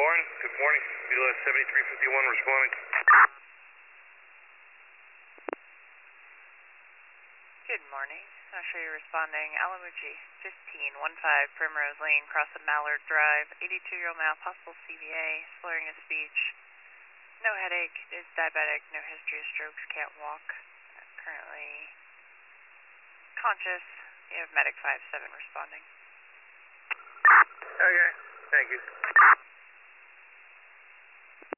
morning. Good morning. Mila 7351 responding. Good morning. Actually responding. Alamuji 1515 Primrose Lane, cross of Mallard Drive. 82-year-old male, possible CVA, slurring of speech. No headache, is diabetic, no history of strokes, can't walk. Currently conscious. You have Medic 57 responding. Okay, thank you.